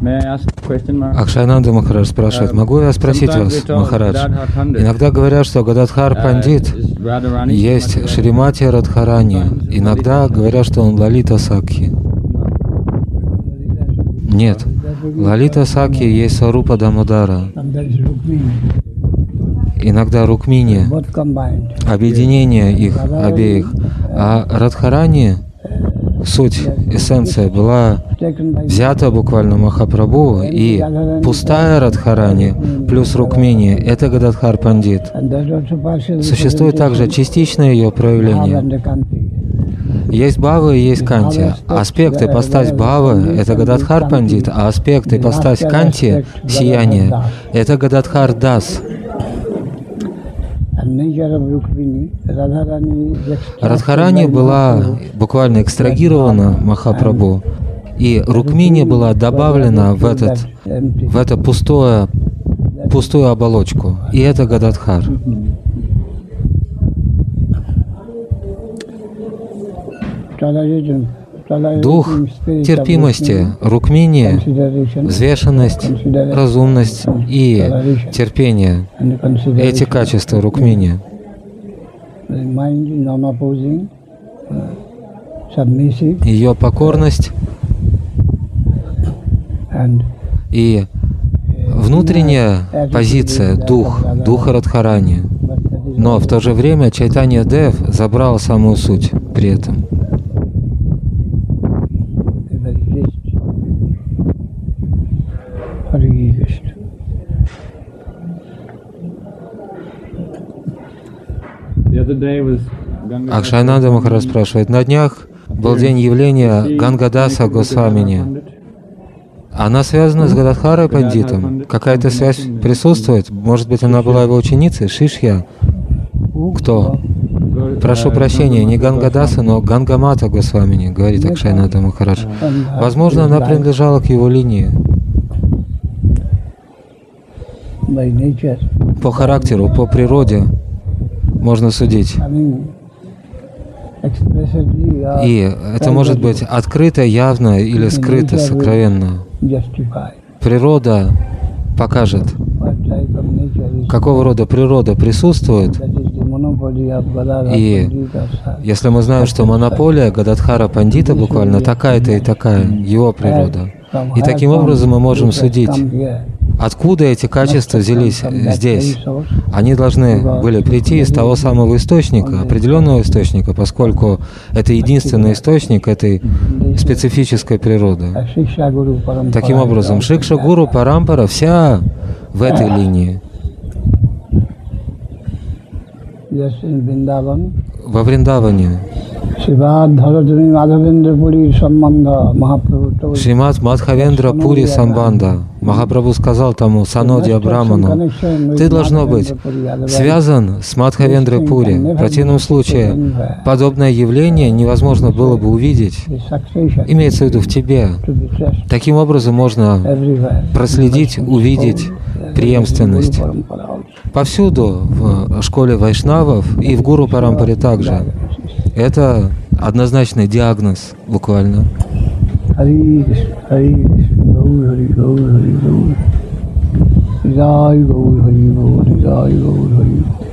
Акшайнанда Махарадж спрашивает, могу я спросить вас, Махарадж? Иногда говорят, что Гададхар Пандит есть Шримати Радхарани. Иногда говорят, что он Лалита Сакхи. Нет. Лалита Сакхи есть Сварупа Дамодара. Иногда Рукмини. Объединение их обеих. А Радхарани, суть, эссенция, была взята буквально Махапрабху, и пустая Радхарани плюс Рукмини — это Гададхар Пандит. Существует также частичное ее проявление. Есть Бхава и есть Канти. Аспект ипостась Бхавы — это Гададхар Пандит, а аспект ипостась Канти — сияние — это Гададхар Дас. Радхарани была буквально экстрагирована Махапрабху, и Рукмини была добавлена в эту пустую оболочку, и это Гададхар. Дух терпимости, Рукмини, взвешенность, разумность и терпение — эти качества Рукмини. Ее покорность и внутренняя позиция, духа Радхарани. Но в то же время Чайтанья Дев забрал самую суть при этом. Акшайнанда Махарадж спрашивает, на днях был день явления Гангадаса Госвамини. Она связана с Гададхарой Пандитом? Какая-то связь присутствует? Может быть, она была его ученицей? Шишья? Кто? Прошу прощения, не Гангадаса, но Гангамата Госвамини, говорит Акшайнанда Махарадж. Возможно, она принадлежала к его линии. По характеру, по природе можно судить. И это может быть открыто, явно или скрыто, сокровенно. Природа покажет, какого рода природа присутствует. И если мы знаем, что монополия Гададхара Пандита буквально такая-то и такая, его природа, и таким образом мы можем судить, откуда эти качества взялись здесь. Они должны были прийти из того самого источника, определенного источника, поскольку это единственный источник этой специфической природы. Таким образом, Шикша Гуру Парампара вся в этой линии. Во Вриндаване Шримад Мадхавендра Пури Самбанда. Махапрабху сказал тому Санодья Браману, ты, должно быть, связан с Мадхавендра Пури. В противном случае подобное явление невозможно было бы увидеть. Имеется в виду в тебе. Таким образом можно проследить, увидеть преемственность. Повсюду, в школе вайшнавов и в Гуру Парампаре также. Это однозначный диагноз, буквально. Jai Gaur Hari Bol, Jai Gaur Hari Bol.